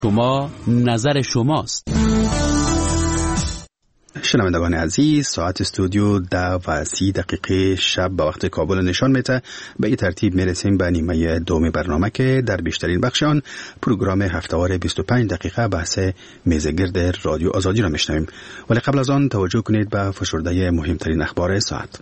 شما نظر شماست. شنوندگان عزیز، ساعت استودیو 10:30 شب به وقت کابل نشان میده. به این ترتیب میرسیم به نیمه دوم برنامه که در بیشترین بخش آن پروگرام هفتهوار 25 دقیقه بحث میزگرد رادیو آزادی را میشنویم. ولی قبل از آن توجه کنید به فشرده مهمترین اخبار ساعت.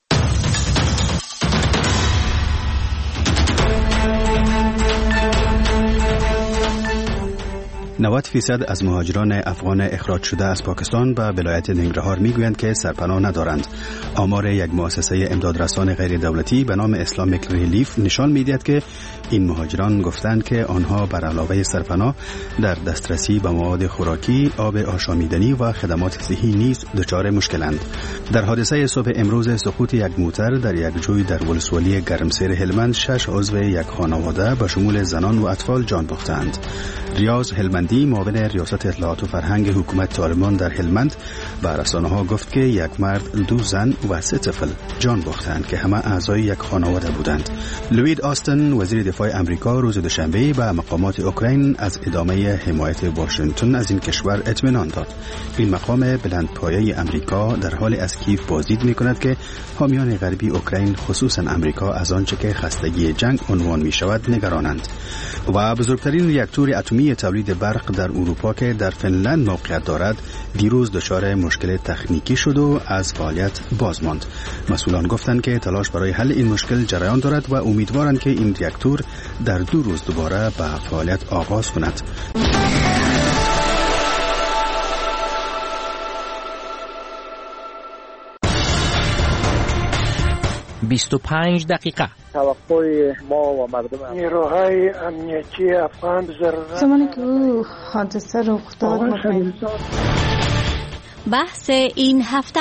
90% از مهاجران افغان اخراج شده از پاکستان به ولایت ننگرهار میگویند که سرپناه ندارند. آمار یک مؤسسه امدادرسان غیر دولتی به نام اسلامیک ریلیف نشان میدهد که این مهاجران گفتند که آنها بر علاوه سرپناه در دسترسی به مواد خوراکی، آب آشامیدنی و خدمات صحی نیز دچار مشکلند. در حادثه صبح امروز سقوط یک موتر در یک جوی در ولسوالی گرمسیر هلمند 6 عضو یک خانواده به شمول زنان و اطفال جان باختند. ریاض هلمندی، معاون ریاست اطلاعات و فرهنگ حکومت طالبان در هلمند، به رسانه‌ها گفت که یک مرد، 2 زن و 3 طفل جان باختند که همه اعضای یک خانواده بودند. لوید آستن، وزیر دفاع امریکا، روز دوشنبه به مقامات اوکراین از ادامه حمایت واشنگتن از این کشور اطمینان داد. این مقام بلندپایه امریکا در حال از کیف بازدید می‌کند که حامیان غربی اوکراین، خصوصا امریکا، از آنچه که خستگی جنگ عنوان می‌شود نگرانند. و بزرگترین ریاکتور اتمی تولید برق در اروپا که در فنلند موقعیت دارد دیروز دچار مشکل تکنیکی شد و از فعالیت باز ماند. مسئولان گفتند که تلاش برای حل این مشکل جریان دارد و امیدوارند که این ریاکتور در 2 روز دوباره به فعالیت آغاز کند. 25 دقیقه. توقع ما و مردم نیروهای امنیتی افغان ضرورت زمانی که او حادثه رخ داد بحث این هفته.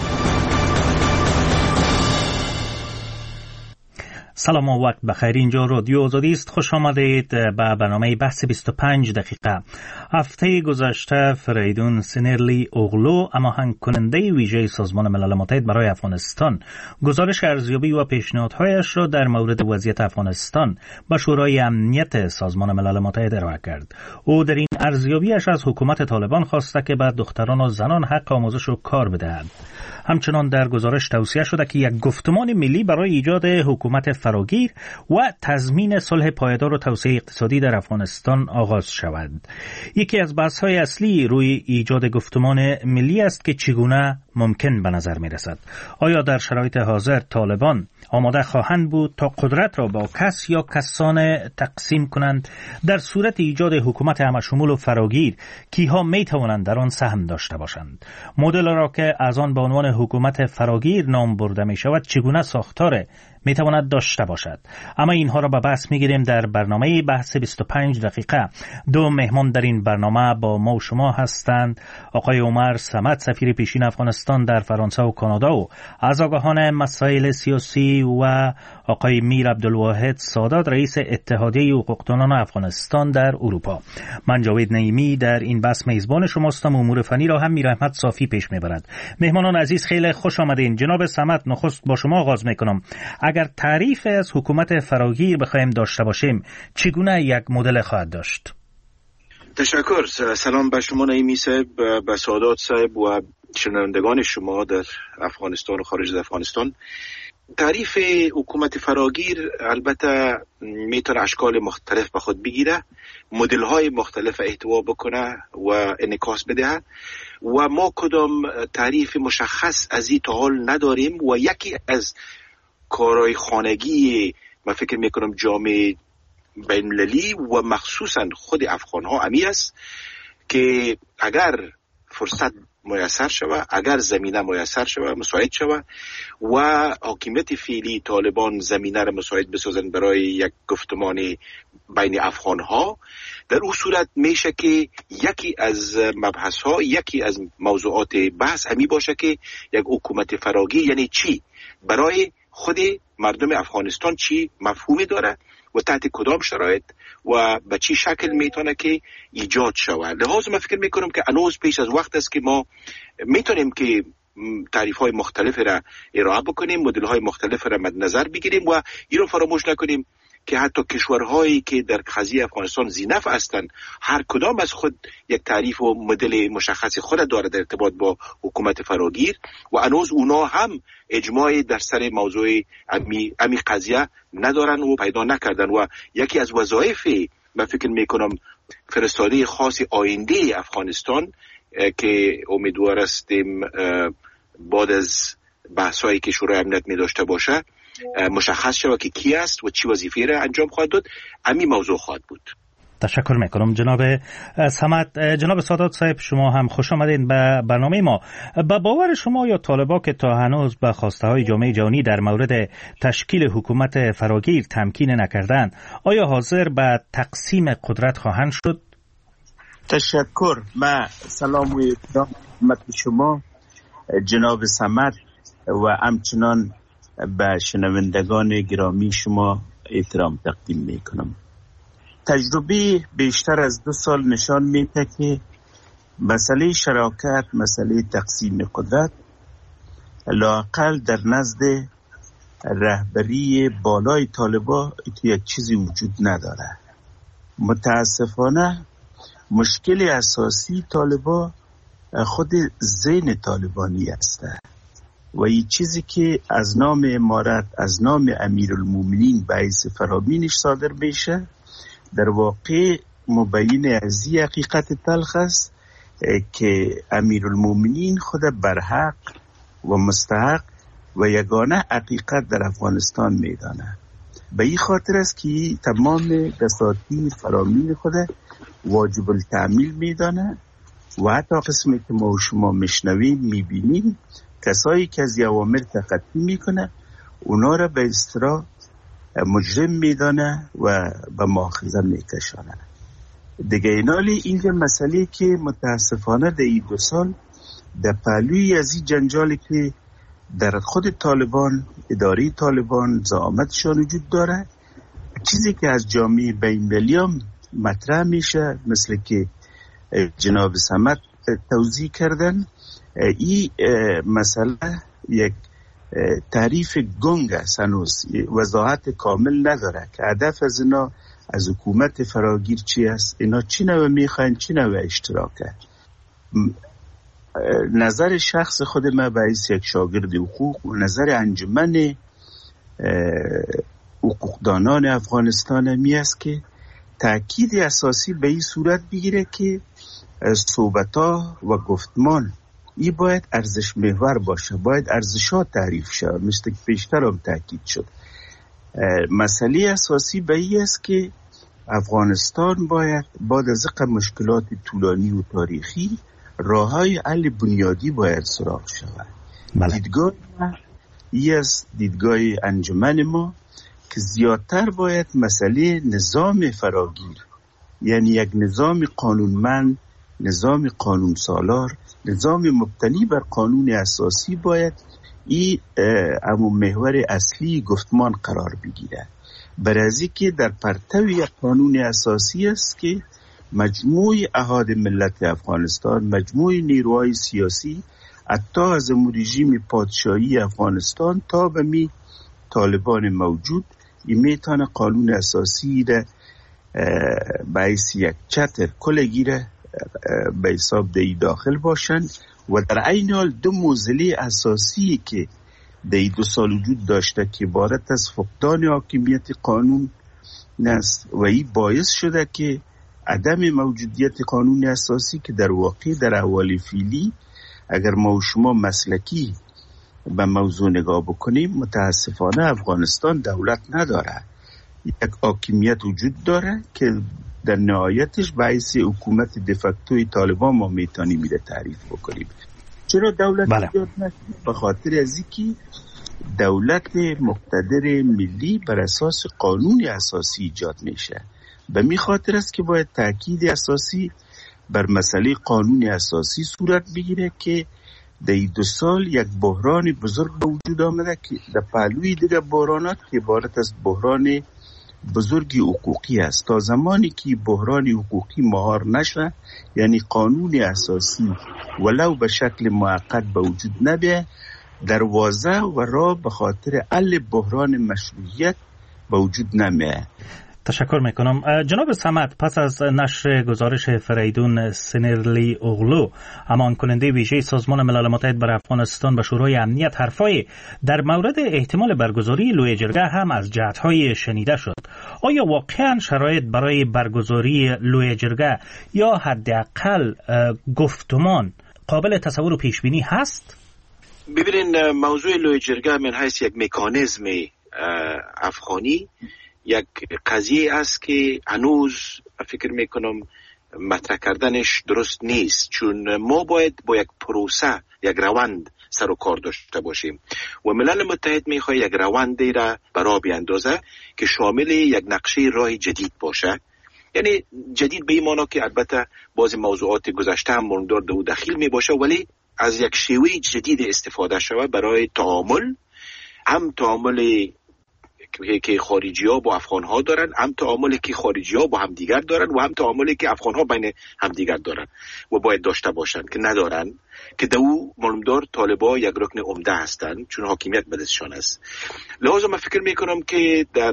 سلام و وقت بخیر. اینجا رادیو آزادی است. خوش آمدید به برنامه بحث 25 دقیقه. هفته گذشته فریدون سنرلی اوغلو، هماهنگ کننده ویژه سازمان ملل متحد برای افغانستان، گزارش ارزیابی و پیشنهادهایش را در مورد وضعیت افغانستان به شورای امنیت سازمان ملل متحد ارائه کرد. او در این ارزیابیش از حکومت طالبان خواسته که به دختران و زنان حق آموزش و کار بدهد. همچنان در گزارش توصیه شده که یک گفتمان ملی برای ایجاد حکومت فراگیر و تضمین صلح پایدار و توسعه اقتصادی در افغانستان آغاز شود. یکی از بحث‌های اصلی روی ایجاد گفتمان ملی است که چگونه ممکن به نظر می‌رسد. آیا در شرایط حاضر طالبان آماده خواهند بود تا قدرت را با کس یا کسان تقسیم کنند؟ در صورت ایجاد حکومت همه‌شمول و فراگیر، کیها می‌توانند در آن سهم داشته باشند؟ مدل را که از آن به عنوان حکومت فراگیر نام برده می‌شود چگونه ساختار میتواند داشته باشد؟ اما اینها را به بحث میگیریم در برنامه بحث 25 دقیقه. 2 مهمان در این برنامه با ما و شما هستند: آقای عمر صمد، سفیر پیشین افغانستان در فرانسه و کانادا و از آگاهان مسائل سیاسی، و آقای میر عبدالواحد سادات، رئیس اتحادیه حقوقدانان افغانستان در اروپا. من جاوید نعیمی در این بحث میزبان شماستم. امور فنی را هم میر احمد صافی پیش میبرد. مهمانان عزیز خیلی خوش آمدین. جناب صمد، نخست با شما آغاز میکنم. اگر تعریف از حکومت فراگیر بخوایم داشته باشیم، چگونه یک مدل خواهد داشت؟ تشکر. سلام به شما نعیمی صاحب، به سادات صاحب و شنوندگان شما در افغانستان و خارج از افغانستان. تعریف حکومت فراگیر البته میتونه اشکال مختلف به خود بگیره، مدل های مختلف احتوا بکنه و انعکاس بده و ما کدام تعریف مشخص از این تا حال نداریم و یکی از کارهای خانگی من فکر میکنم جامعه بین‌المللی و مخصوصا خود افغان ها امی است که اگر فرصت میسر شود، اگر زمینه میسر شود، مساعد شود و حاکمیت فعلی طالبان زمینه را مساعد بسازن برای یک گفتمان بین افغان ها، در اون صورت میشه که یکی از مبحث ها، یکی از موضوعات بحث همی باشه که یک حکومت فراگیر یعنی چی، برای خود مردم افغانستان چی مفهومی داره و تحت کدام شرایط و به چی شکل میتونه که ایجاد شود. لحاظ من فکر میکنم که هنوز پیش از وقت است که ما میتونیم که تعریف های مختلف را ارائه بکنیم، مدل های مختلف را مد نظر بگیریم و این رو فراموش نکنیم که حتی کشورهایی که در قضیه افغانستان ذی‌نفع هستند هر کدام از خود یک تعریف و مدل مشخص خود داره در ارتباط با حکومت فراگیر و هنوز اونا هم اجماعی در سر موضوع امی قضیه ندارن و پیدا نکردن و یکی از وظایف من فکر میکنم فرستاده خاص آینده افغانستان که امیدوار هستیم بعد از بحثایی که شورای امنیت می داشته باشه مشخص شود که کی است و چی وظیفه را انجام خواهد داد، همین موضوع خواهد بود. تشکر میکنم جناب صمد. جناب سادات صاحب، شما هم خوش آمدین به برنامه ما. به باور شما یا طالبا که تا هنوز به خواسته های جامعه جهانی در مورد تشکیل حکومت فراگیر تمکین نکردند، آیا حاضر به تقسیم قدرت خواهند شد؟ تشکر. من سلام و احترام خدمت شما جناب صمد و همچنان به شنوندگان گرامی شما احترام تقدیم میکنم. تجربه بیشتر از 2 سال نشان میده که مسئله شراکت، مسئله تقسیم قدرت لااقل در نزد رهبری بالای طالبا یک چیزی وجود نداره. متاسفانه مشکل اساسی طالبا خود ذهن طالبانی است و این چیزی که از نام امارت، از نام امیرالمومنین باعث فرامینش صادر میشه، در واقع مبین از این حقیقت تلخ است که امیرالمومنین خود برحق و مستحق و یگانه حقیقت در افغانستان میدانه. به این خاطر است که تمام بساطین فرامین خود واجب التعمیل میدانه و حتی قسمی که ما و شما میشنویم میبینیم کسایی که از اوامر تخطی میکنه اونا را به اصطلاح مجرم میدانه و به مؤاخذه میکشانه. دیگه اینالی اینجا مسئله که متاسفانه در این 2 سال در پهلوی از این جنجالی که در خود طالبان، اداره طالبان زعامتشان وجود داره، چیزی که از جامعه بین‌المللی هم مطرح میشه مثل که جناب صمد توضیح کردن، این مسئله یک تعریف گنگ است، هنوز وضاحت کامل نداره که هدف از اینا از حکومت فراگیر چی است، اینا چی نوع میخواین، چی نوع اشتراکه. نظر شخص خود من باعث یک شاگرد حقوق و نظر انجمن حقوقدانان افغانستان می است که تأکید اساسی به این صورت بگیره که صحبت‌ها و گفتمان این باید ارزش محور باشه، باید ارزش‌ها تعریف شه، مثل که پیشتر هم تأکید شد. مسئله اساسی به این است که افغانستان باید بعد از مشکلات طولانی و تاریخی راه‌های حل بنیادی باید سراغ شود. دیدگاه این است، دیدگاه انجمن ما، که زیادتر باید مسئله نظام فراگیر، یعنی یک نظام قانونمند، نظام قانون سالار، نظام مبتنی بر قانون اساسی باید این امو محور اصلی گفتمان قرار بگیره. برای که در پرتو یک قانون اساسی است که مجموع احاد ملت افغانستان، مجموع نیروهای سیاسی، حتی از رژیم پادشاهی افغانستان تا به می طالبان موجود، این میتونه قانون اساسی را باعث یک چتر کلگیره به حساب دی داخل باشند و در عین حال 2 معضله اساسی که در 2 سال وجود داشته که عبارت از فقدان حاکمیت قانون است و این باعث شده که عدم موجودیت قانون اساسی که در واقع در احوال فعلی اگر ما و شما مسلکی به موضوع نگاه بکنیم، متاسفانه افغانستان دولت نداره، یک حاکمیت وجود داره که در نهایتش باعث حکومت دفکتوی طالبان ما میتونیم میره تعریف بکنیم. چرا دولت ایجاد نشد؟ به خاطر از اینکه دولت مقتدر ملی بر اساس قانون اساسی ایجاد میشه. به می خاطر است که باید تأکید اساسی بر مسئله قانون اساسی صورت بگیره که در 2 سال یک بحران بزرگ به وجود آمده که در پهلوی دیگر بحرانات که عبارت از بحران بزرگی حقوقی است. تا زمانی که بحران حقوقی مهار نشه، یعنی قانون اساسی ولو به شکل موقت به وجود نبیه، دروازه و راه به خاطر حل بحران مشروعیت به وجود نمیه. تشکر میکنم. جناب صمد، پس از نشر گزارش فریدون سنرلی اغلو، امان کننده ویژه سازمان ملل متحد برای افغانستان به شورای امنیت، حرفای در مورد احتمال برگزاری لوی جرگه هم از جهت‌های شنیده شد. آیا واقعا شرایط برای برگزاری لوی جرگه یا حداقل گفتمان قابل تصور و پیش بینی هست؟ ببینین، موضوع لوی جرگه من حیث یک مکانیزم افغانی یک قضیه است که هنوز فکر میکنم مطرح کردنش درست نیست، چون ما باید با یک پروسه، یک روند سر و کار داشته باشیم و ملل متحد میخواد یک روندی را برا بیاندازه که شامل یک نقشه راه جدید باشه. یعنی جدید به این معنی که البته بعضی موضوعات گذشته هم ماندار در داخل می باشه، ولی از یک شیوه جدید استفاده شود برای تعامل، هم تعامل که خارجی ها با افغان ها دارن، هم تعاملی که خارجی ها با همدیگر دارن و هم تعاملی که افغان ها بین همدیگر دارن و باید داشته باشن که ندارن، که دو معلومدار طالبا یک رکن عمده هستن چون حاکمیت به دستشان است. لذا من فکر میکنم که در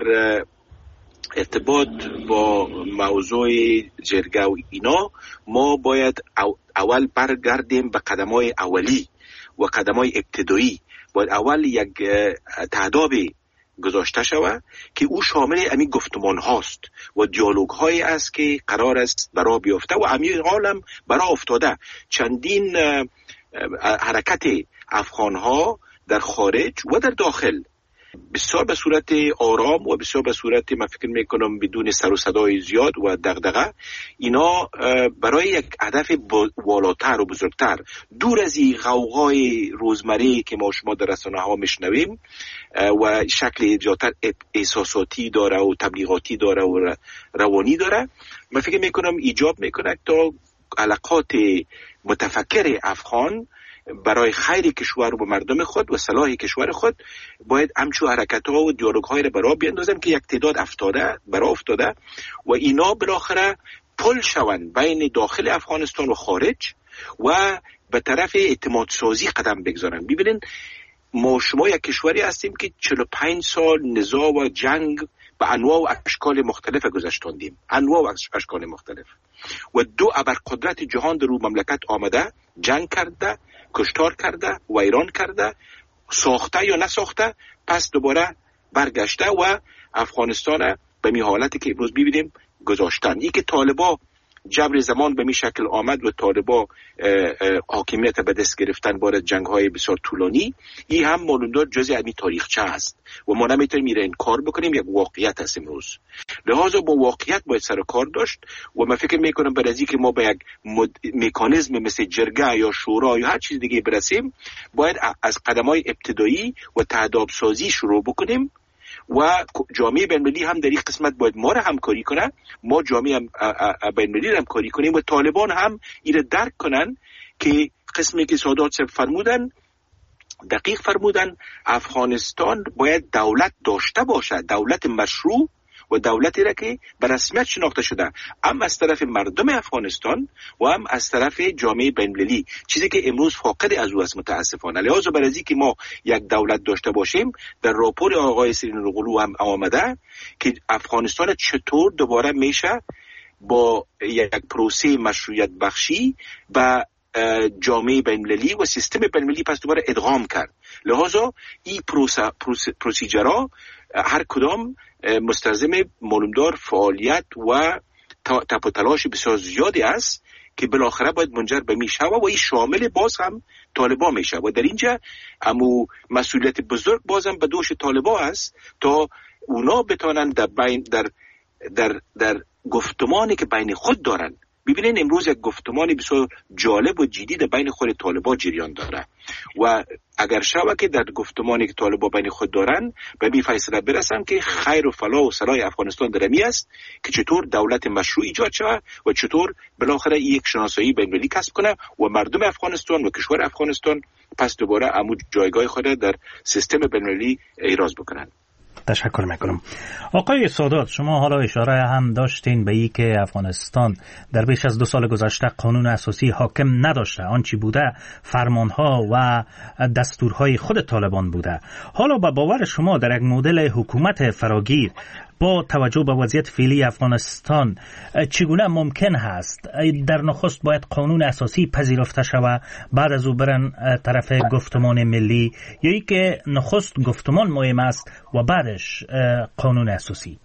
ارتباط با موضوع جرگه و اینا ما باید اول برگردیم به قدمای اولی و قدمای ابتدایی. باید اول یک تعداد گذاشته شود که او شامل همین گفتمان هاست و دیالوگ هایی است که قرار است برای بیفته و همین حال هم برای افتاده. چندین حرکت افغان ها در خارج و در داخل بسیار به صورت آرام و بسیار به صورت من فکر میکنم بدون سر و صدای زیاد و دغدغه، اینا برای یک هدف والاتر و بزرگتر، دور از این غوغای روزمره که ما شما در رسانه ها میشنویم و شکل زیادتر احساساتی داره و تبلیغاتی داره و روانی داره، من فکر میکنم ایجاب میکنه تا علاقات متفکر افغان برای خیر کشور و مردم خود و صلاح کشور خود باید همچون حرکت ها و دیالوگ های را برای بیندازن که یک تعداد افتاده و اینا بالاخره پل شوند بین داخل افغانستان و خارج و به طرف اعتماد سازی قدم بگذارن. ببینین، ما شما یک کشوری هستیم که 45 سال نزاع و جنگ به انواع و اشکال مختلف گذشتاندیم، انواع و اشکال مختلف، و دو ابرقدرت جهان در رو مملکت آمده، جنگ کرده، کشتار کرده، ویران کرده، ساخته یا نساخته، پس دوباره برگشته و افغانستان به می حالتی که امروز ببینیم گذاشتن. این که طالبا جبر زمان به می شکل آمد و طالبا حاکمیت به دست گرفتن باره جنگ های بسیار طولانی، این هم معلومدار جزء از تاریخچه است و ما نمیتونیم میره این کار بکنیم، یک واقعیت است امروز. لحاظا با واقعیت باید سر کار داشت و من فکر میکنم بعد از اینکه ما به یک مکانیزم مثل جرگه یا شورا یا هر چیز دیگه برسیم، باید از قدم‌های ابتدایی و تعداد سازی شروع بکنیم و جامعه بین‌المللی هم در این قسمت باید ما را همکاری کنه، ما جامعه بین‌المللی را همکاری کنیم و طالبان هم این درک کنن که قسمی که سادات صاحب فرمودن دقیق فرمودن، افغانستان باید دولت داشته باشه، دولت مشروع و دولتی را که به رسمیت شناخته شده، هم از طرف مردم افغانستان و هم از طرف جامعه بین‌المللی، چیزی که امروز فاقد از او است متاسفانه. لذا برای اینکه ما یک دولت داشته باشیم، در راپور آقای سرین اغلو هم آمده که افغانستان چطور دوباره میشه با یک پروسه مشروعیت بخشی و جامعه بین‌المللی و سیستم بین‌المللی پس دوباره ادغام کرد. لذا این پروسیجرها هر کدام مستلزم معلومدار فعالیت و تپ و تلاش بسیار زیادی است که بالاخره باید منجر به میشه و این شامل باز هم طالبان میشه و در اینجا امو مسئولیت بزرگ بازم به دوش طالبان است تا اونا بتانن در گفتمانی که بین خود دارن. ببینین امروز یک گفتمانی بسیار جالب و جدید بین خود طالبا جریان داره و اگر شوه که در گفتمانی که طالبا بین خود دارن به می فیصله برسن که خیر و فلاح و صلاح افغانستان درمی است که چطور دولت مشروع ایجاد شود و چطور بالاخره یک شناسایی بین‌المللی کسب کنه و مردم افغانستان و کشور افغانستان پس دوباره امو جایگاه خود در سیستم بین‌المللی ایراز بکنن. تشکر میکنم. آقای سادات، شما حالا اشاره هم داشتین به این که افغانستان در بیش از 2 سال گذشته قانون اساسی حاکم نداشته، آنچه بوده فرمانها و دستورهای خود طالبان بوده. حالا با باور شما در یک مدل حکومت فراگیر با توجه به وضعیت فعلی افغانستان چگونه ممکن هست در نخست باید قانون اساسی پذیرفته شود، بعد از او برن طرف گفتمان ملی، یا ای که نخست گفتمان مهم است و بعدش قانون اساسی؟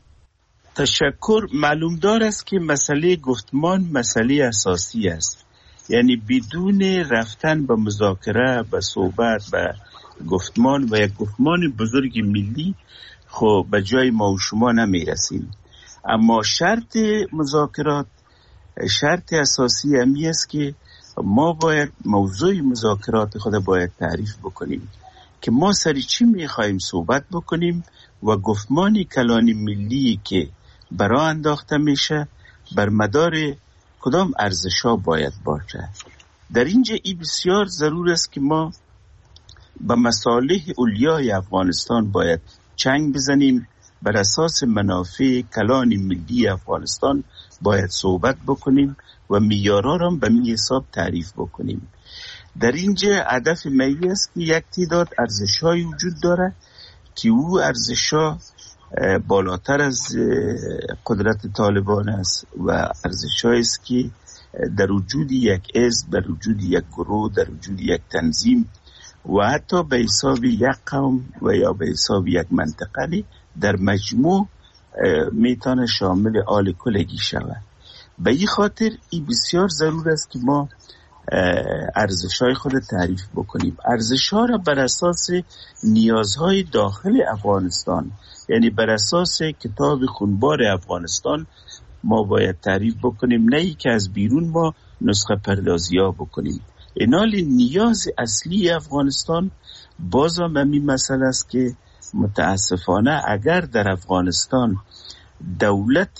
تشکر. معلوم دار است که مسئله گفتمان مسئله اساسی است، یعنی بدون رفتن به مذاکره، به صحبت، به گفتمان و یک گفتمان بزرگ ملی خب به جای ما و شما نمی رسیم. اما شرط مذاکرات، شرط اساسی همی است که ما باید موضوع مذاکرات خود باید تعریف بکنیم که ما سر چی می خواهیم صحبت بکنیم و گفتمان کلان ملی که برای انداخته میشه بر مدار کدام ارزش‌ها باید باشه. در اینجا ای بسیار ضرور است که ما به مصالح اولیای افغانستان باید چنگ بزنیم، بر اساس منافع کلان ملی افغانستان باید صحبت بکنیم و معیارها را به می حساب تعریف بکنیم. در اینجا هدف می است که یک تعداد ارزش‌های وجود داره که او ارزش‌ها بالاتر از قدرت طالبان است و ارزش‌هایی است که در وجود یک حزب، در وجود یک گروه، در وجود یک تنظیم و حتی به حساب یک قوم و یا به حساب یک منطقه در مجموع میتونه شامل آل کلگی شود. به این خاطر این بسیار ضرور است که ما ارزش‌های خود تعریف بکنیم. ارزش‌ها را بر اساس نیازهای داخل افغانستان، یعنی بر اساس کتاب خونبار افغانستان ما باید تعریف بکنیم، نه ای که از بیرون ما نسخه پردازی‌ها بکنیم. اینال نیاز اصلی افغانستان بازم همین مسئله است که متاسفانه اگر در افغانستان دولت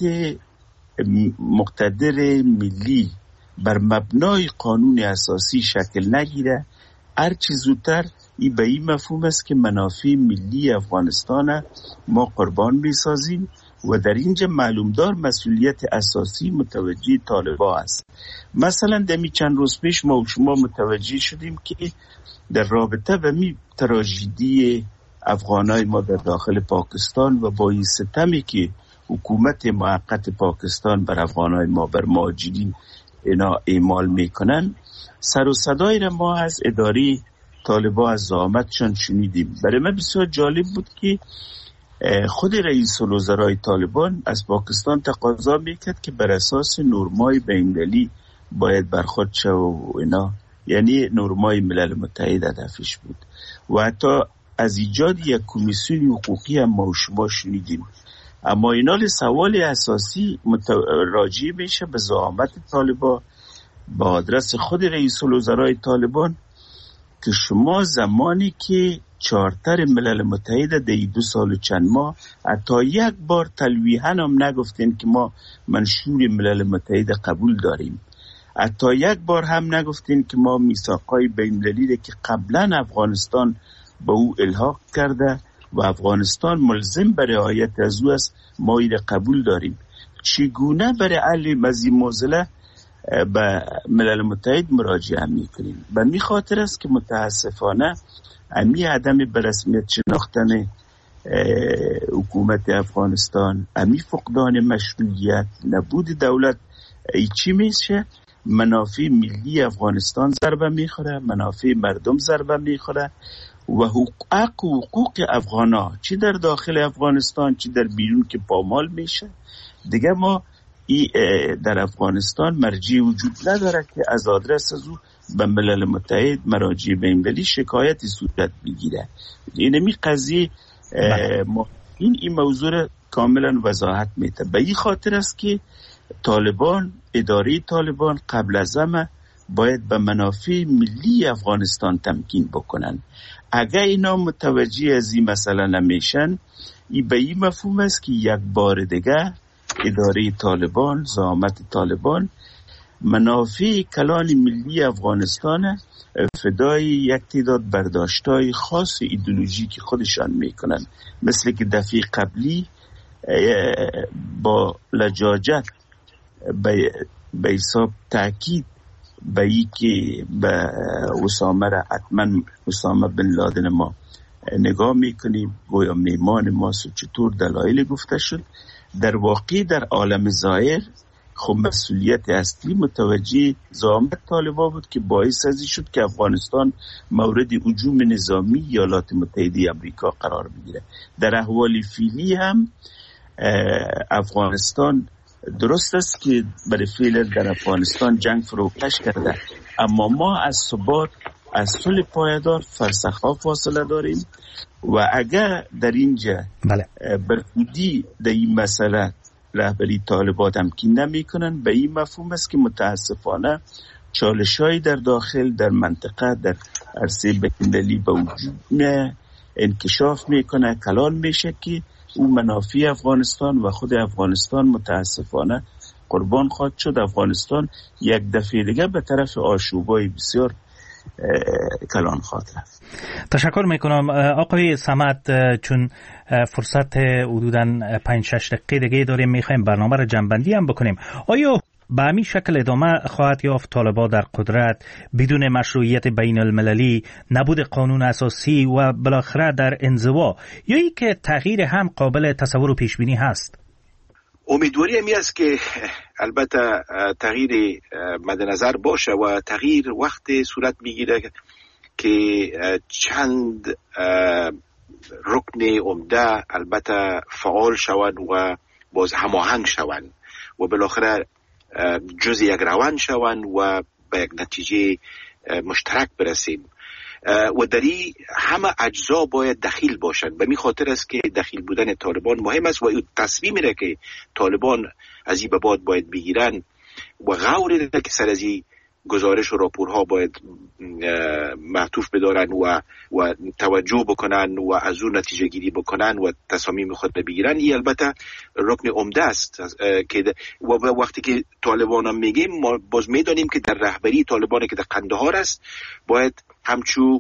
مقتدر ملی بر مبنای قانون اساسی شکل نگیره، هر چی زودتر این به این مفهوم است که منافع ملی افغانستان ما قربان میسازیم و در اینجا معلوم دار مسئولیت اساسی متوجه طالبان است. مثلا دمی چند روز پیش ما و شما متوجه شدیم که در رابطه به می تراژدی افغانای ما در داخل پاکستان و با این ستمی که حکومت موقت پاکستان بر افغانای ما، بر مهاجرین اینا اعمال میکنن، سر و صدای را ما از اداره طالبان از زعامتشان شنیدیم. برای من بسیار جالب بود که خود رئیس الوزرای طالبان از پاکستان تقاضا میکرد که بر اساس نرمای بین‌المللی باید برخورد شود و اینا، یعنی نرمای ملل متحد هدفش بود و حتی از ایجاد یک کمیسیون حقوقی هم ما و شما شنیدیم. اما اینال سوال اساسی راجع میشه به زعامت طالبان با آدرس خود رئیس الوزرای طالبان که شما زمانی که چارتر ملل متحد در 2 سال و چند ماه حتی یک بار تلویحاً هم نگفتین که ما منشور ملل متحد قبول داریم، حتی یک بار هم نگفتین که ما میثاقای بین‌المللی که قبلا افغانستان به او الحاق کرده و افغانستان ملزم به رعایت از او است ما این قبول داریم. چگونه برای حل از این معضله به ملل متحد مراجعه میکنیم؟ به این خاطر است که متاسفانه امی عدم برسمیت شناختن حکومت افغانستان، امی فقدان مشروعیت، نبود دولت، ای چی میشه؟ منافع ملی افغانستان ضربه میخوره، منافع مردم ضربه میخوره و حقوق افغانا چی در داخل افغانستان چی در بیرون که پامال میشه. دیگه ما در افغانستان مرجع وجود نداره که از آدرس از او به ملل متحد مراجع بین‌المللی شکایتی صورت بگیره. اینمی قضیه این موضوع را کاملا وضاحت میده. به این خاطر است که طالبان، اداره طالبان قبل از همه باید به منافع ملی افغانستان تمکین بکنن. اگر اینا متوجه از این مسئله نمیشن، این به این مفهوم است که یک بار دیگه اداره طالبان، زعامت طالبان منافع کلان ملی افغانستان فدای یک تعداد برداشت‌های خاص ایدئولوژیکی خودشان میکنن، مثل که دفعه قبلی با لجاجت به حساب تاکید به ای که به اسامه را حتما اسامه بن لادن ما نگاه میکنیم گویا میمان ماست و چطور دلایل گفته شد. در واقع در عالم ظاهر خب مسئولیت اصلی متوجه زعامت طالبان بود که باعث ازی شد که افغانستان مورد هجوم نظامی ایالات متحده آمریکا قرار بگیره. در احوال فعلی هم افغانستان درست است که برای فعل در افغانستان جنگ فروکش کرده، اما ما از ثبات از صلح پایدار فرسخ‌ها فاصله داریم و اگر در اینجا برخودی در این مسئله رهبری طالبان تمکین نمی کنن، به این مفهوم است که متاسفانه چالش‌های در داخل در منطقه در عرصه بین‌المللی به وجود انکشاف میکنه، کلان میشه که اون منافع افغانستان و خود افغانستان متاسفانه قربان خواهد شد. افغانستان یک دفعه دیگه به طرف آشوبای بسیار کلان خواهد رفت. تشکر میکنم آقای صمد. چون فرصت حدوداً 5-6 دقیقه دیگه داریم، میخوایم برنامه را جنبندی هم بکنیم. آیا به همین شکل ادامه خواهد یافت طالبان در قدرت بدون مشروعیت بین المللی، نبود قانون اساسی و بالاخره در انزوا، یا ای که تغییر هم قابل تصور و پیش بینی هست؟ امیدواری همی است که البته تغییر مد نظر باشه و تغییر وقت صورت میگیره که چند رکن عمده البته فعال شوند و باز هماهنگ شوند و بالاخره جز یک روند شوند و به یک نتیجه مشترک برسیم و دری همه اجزا باید دخیل باشند. به می خاطر است که دخیل بودن طالبان مهم است و این تصمیمی را که طالبان از این به بعد باید بگیرن و غوری را که سر از این گزارش و راپورها باید معطوف بدارن و توجه بکنن و از اون نتیجه گیری بکنن و تصامیم خود بگیرن. این البته رکن عمده است که و وقتی که طالبان هم میگیم ما باز میدانیم که در رهبری طالبان که در قندهار است باید همچو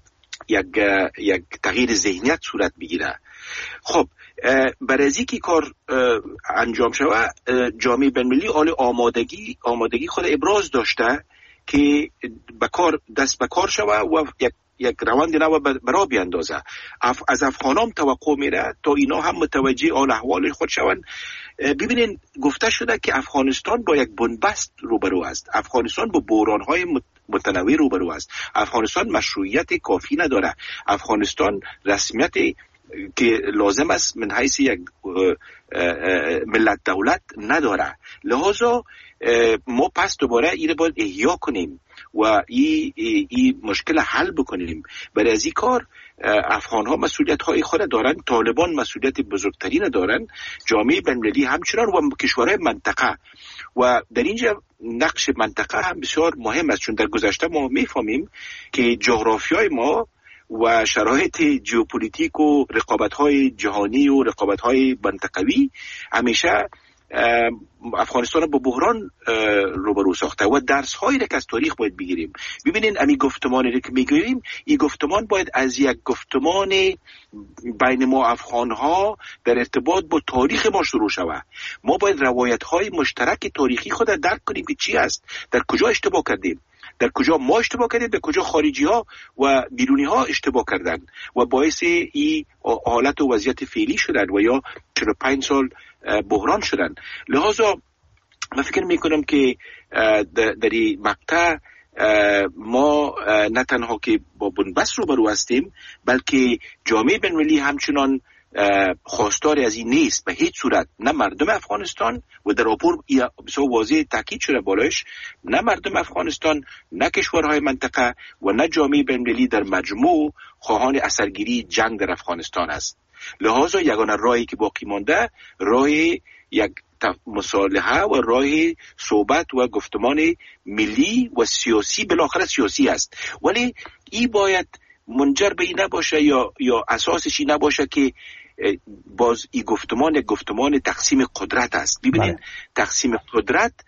یک تغییر ذهنیت صورت بگیره. خب برای از اینکه کار انجام شود جامعه بین‌المللی حال آمادگی خود ابراز داشته که دست به کار شود و یک روند نو برا بیاندازه. از افغانان توقع میره تا اینا هم متوجه آل احوال خود شوند. ببینین گفته شده که افغانستان با یک بنبست روبرو است، افغانستان با بحران‌های متنوع روبرو است، افغانستان مشروعیت کافی نداره، افغانستان رسمیت که لازم است من حیث یک ملت دولت نداره. لحاظا ما پس دوباره این باید احیا کنیم و این مشکل حل بکنیم. برای از این کار افغان ها مسئولیت های خود دارن، طالبان مسئولیت بزرگترین دارن، جامعه بین‌المللی همچنان و کشورهای منطقه. و در اینجا نقش منطقه هم بسیار مهم است، چون در گذشته ما میفهمیم که جغرافیای ما و شرایط ژئوپلیتیک و رقابت‌های جهانی و رقابت‌های منطقوی همیشه افغانستان با بحران روبرو ساخته و درس‌هایی را که از تاریخ باید بگیریم. ببینین امی گفتمانی را که میگوییم، این گفتمان باید از یک گفتمان بین ما افغان‌ها در ارتباط با تاریخ ما شروع شود. ما باید روایت‌های مشترک تاریخی خود را درک کنیم که چی است، در کجا اشتباه کردیم، در کجا ما اشتباه کردیم، در کجا خارجی ها و بیرونی ها اشتباه کردن و باعث این حالت و وضعیت فعلی شدن و یا 45 سال بحران شدن. لحاظا من فکر میکنم که در این مقطع ما نه تنها که با بنبست روبرو هستیم، بلکه جامعه بین‌المللی همچنان خواستار از این نیست به هیچ صورت. نه مردم افغانستان و در راپور بسیار واضح تاکید شده بالایش، نه مردم افغانستان، نه کشورهای منطقه و نه جامعه بین‌المللی در مجموع خواهان اثرگیری جنگ در افغانستان است. لحاظا یگانه راهی که باقی مانده راه یک مصالحه و راه صحبت و گفتمان ملی و سیاسی، بالاخره سیاسی است، ولی این باید منجر به این نباشه یا اساسش این نباشه که باز این گفتمان تقسیم قدرت است. ببینید تقسیم قدرت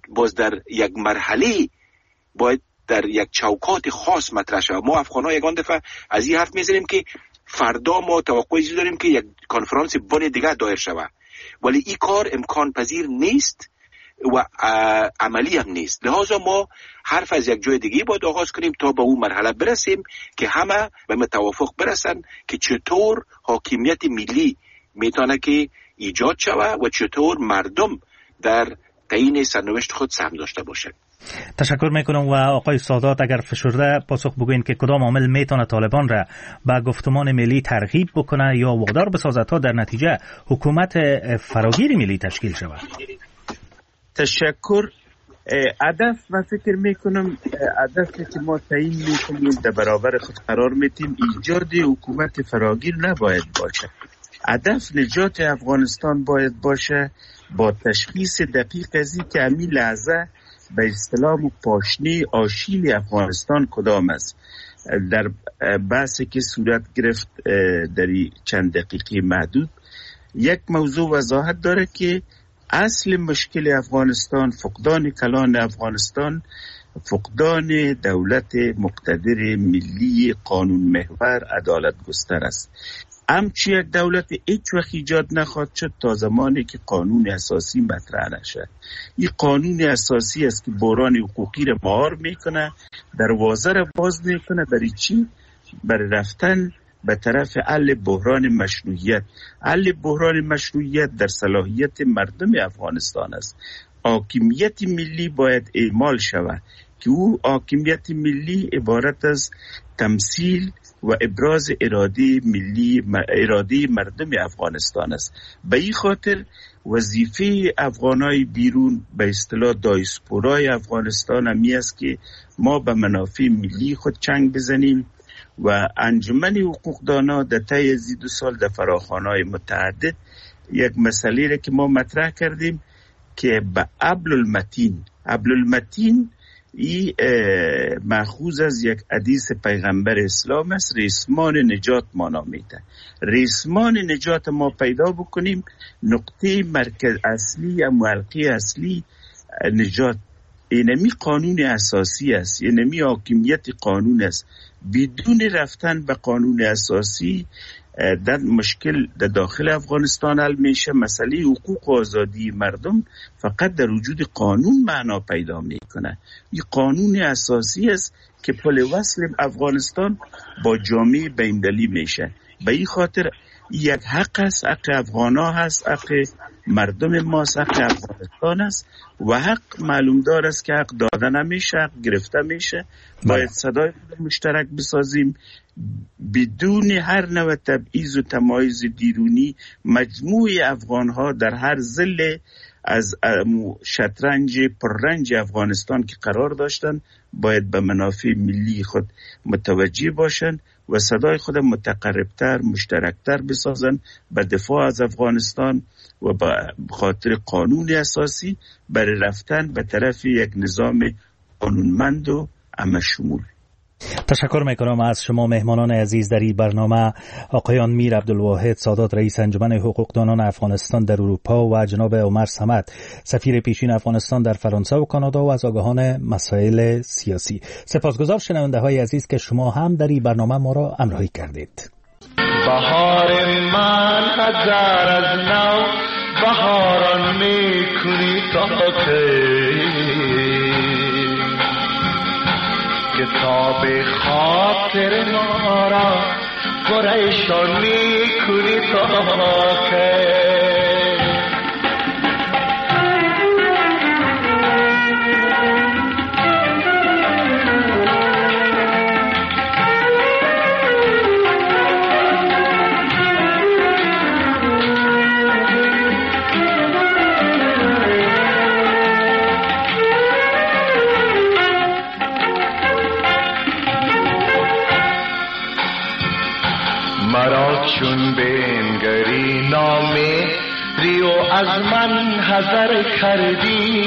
باز در یک مرحله باید در یک چوکات خاص مطرح شود. ما افغان‌ها یگان دفعه از این حرف میزنیم که فردا ما توقعی داریم که یک کنفرانس بن دیگه دایر شود، ولی این کار امکان پذیر نیست و عملی هم نیست. لحاظا ما حرف از یک جای دیگه باید آغاز کنیم تا به اون مرحله برسیم که همه به توافق برسن که چطور حاکمیت ملی میتونه که ایجاد شود و چطور مردم در تعیین سرنوشت خود سهم داشته باشند. تشکر میکنم. و آقای سادات اگر فشرده پاسخ بگوین که کدام عامل میتونه طالبان را به گفتمان ملی ترغیب بکنه یا وادار بسازد تا در نتیجه حکومت فراگیر ملی تشکیل شود؟ تشکر. هدف من فکر میکنم هدفی که ما تعیین میکنیم در برابر خود قرار میتیم ایجاد حکومت فراگیر نباید باشه. هدف نجات افغانستان باید باشه با تشخیص دقیق از این که همین لحظه به اصطلاح پاشنه آشیل افغانستان کدام است. در بحثی که صورت گرفت در چند دقیقه محدود یک موضوع وضاحت داره که اصل مشکل افغانستان فقدان کلان افغانستان، فقدان دولت مقتدر ملی قانون محور عدالت گستر است. همچی یک دولت هیچ وقت ایجاد نخواهد شد تا زمانی که قانون اساسی مطرح نشد. این قانون اساسی است که بحران حقوقی را مهار میکنه، دروازه را باز میکنه. برای چی؟ برای رفتن به طرف حل بحران مشروعیت. حل بحران مشروعیت در صلاحیت مردم افغانستان است. حاکمیت ملی باید اعمال شود که او حاکمیت ملی عبارت از تمثیل و ابراز اراده مردم افغانستان است. به این خاطر وظیفه افغانای بیرون به اصطلاح دایسپورای افغانستان همی است که ما به منافع ملی خود چنگ بزنیم و انجمن حقوقدانا در طی از 2 سال در فراخوان‌های متعدد یک مسئله را که ما مطرح کردیم که به حبل المتین ای مأخوذ از یک حدیث پیغمبر اسلام است. ریسمان نجات ما نامیده. ریسمان نجات ما پیدا بکنیم، نقطه مرکز اصلی یا حلقه اصلی نجات اینمی قانون اساسی است، اینمی حاکمیت قانون است. بدون رفتن به قانون اساسی در مشکل در داخل افغانستان حل میشه. مسئله حقوق و آزادی مردم فقط در وجود قانون معنا پیدا میکنه. این قانون اساسی است که پل وصل افغانستان با جامعه بین‌المللی میشه. به این خاطر یک حق است، حق افغانا هست، حق مردم ماست، حق افغانستان است و حق معلوم دار است که حق داده نمیشه، حق گرفته میشه. باید صدای مشترک بسازیم بدون هر نوع تبعیض و تمایز دیرونی. مجموع افغانها در هر ضلع از شطرنج پررنج افغانستان که قرار داشتن باید به منافع ملی خود متوجه باشن و صدای خود متقربتر مشترکتر بسازن به دفاع از افغانستان و به خاطر قانون اساسی برای رفتن به طرف یک نظام قانونمند و همه‌شمول. تشکر میکنم از شما مهمانان عزیز در این برنامه، آقایان میر عبدالواحد سادات رئیس انجمن حقوقدانان افغانستان در اروپا و جناب عمر صمد سفیر پیشین افغانستان در فرانسه و کانادا و از آگاهان مسائل سیاسی. سپاسگزار شنونده های عزیز که شما هم در این برنامه ما را همراهی کردید. بهار من هزار از نو بهاران میکنی تا کتاب خاطر ما را پریشان میکنی تا که چون بنگری نامه ریو از من حذر کردی،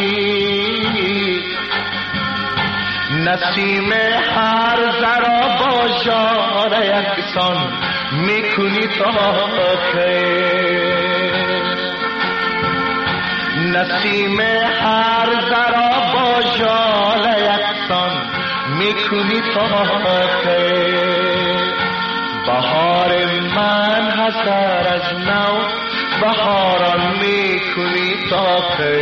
نسیم هر ذرا با ژاله یکسان میکنی تا که نسیم هر ذرا با ژاله یکسان میکنی تا که بهار من حسر از نو بهاران میکنی تا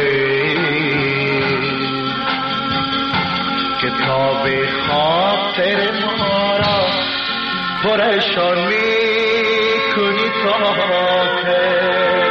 کتاب خاطر ما را پرشان میکنی تا که